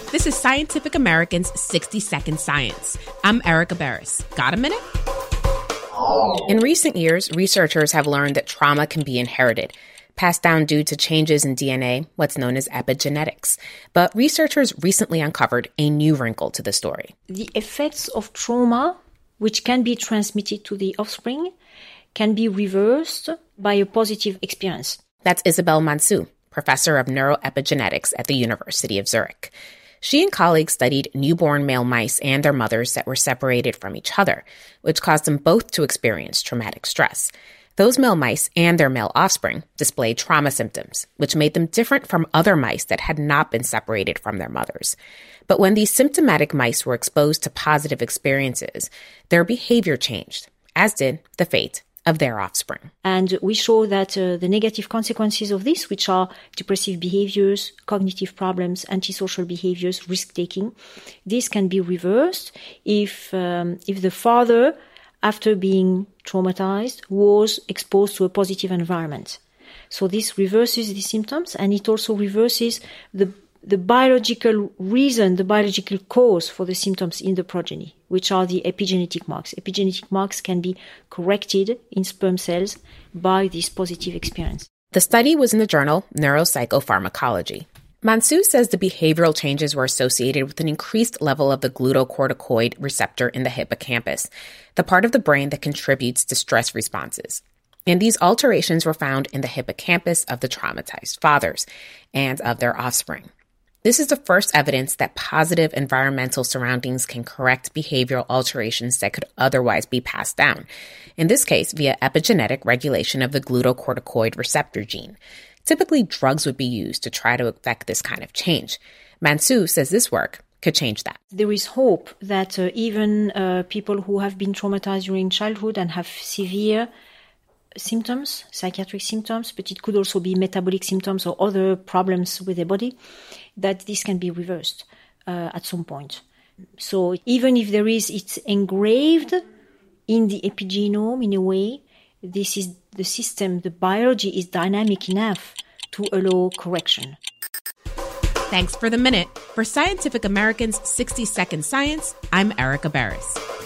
This is Scientific American's 60-Second Science. I'm Erica Barris. Got a minute? In recent years, researchers have learned that trauma can be inherited, passed down due to changes in DNA, what's known as epigenetics. But researchers recently uncovered a new wrinkle to the story. The effects of trauma, which can be transmitted to the offspring, can be reversed by a positive experience. That's Isabelle Mansous, professor of neuroepigenetics at the University of Zurich. She and colleagues studied newborn male mice and their mothers that were separated from each other, which caused them both to experience traumatic stress. Those male mice and their male offspring displayed trauma symptoms, which made them different from other mice that had not been separated from their mothers. But when these symptomatic mice were exposed to positive experiences, their behavior changed, as did the fate of their offspring. And we show that the negative consequences of this, which are depressive behaviors, cognitive problems, antisocial behaviors, risk-taking, this can be reversed if the father, after being traumatized, was exposed to a positive environment. So this reverses the symptoms, and it also reverses the biological reason, the biological cause for the symptoms in the progeny, which are the epigenetic marks. Epigenetic marks can be corrected in sperm cells by this positive experience. The study was in the journal Neuropsychopharmacology. Mansous says the behavioral changes were associated with an increased level of the glucocorticoid receptor in the hippocampus, the part of the brain that contributes to stress responses. And these alterations were found in the hippocampus of the traumatized fathers and of their offspring. This is the first evidence that positive environmental surroundings can correct behavioral alterations that could otherwise be passed down, in this case via epigenetic regulation of the glucocorticoid receptor gene. Typically, drugs would be used to try to effect this kind of change. Mansous says this work could change that. There is hope that even people who have been traumatized during childhood and have severe symptoms, psychiatric symptoms, but it could also be metabolic symptoms or other problems with the body, that this can be reversed at some point. So even if it's engraved in the epigenome in a way, this is the system, the biology is dynamic enough to allow correction. Thanks for the minute. For Scientific American's 60-Second Science, I'm Erica Barris.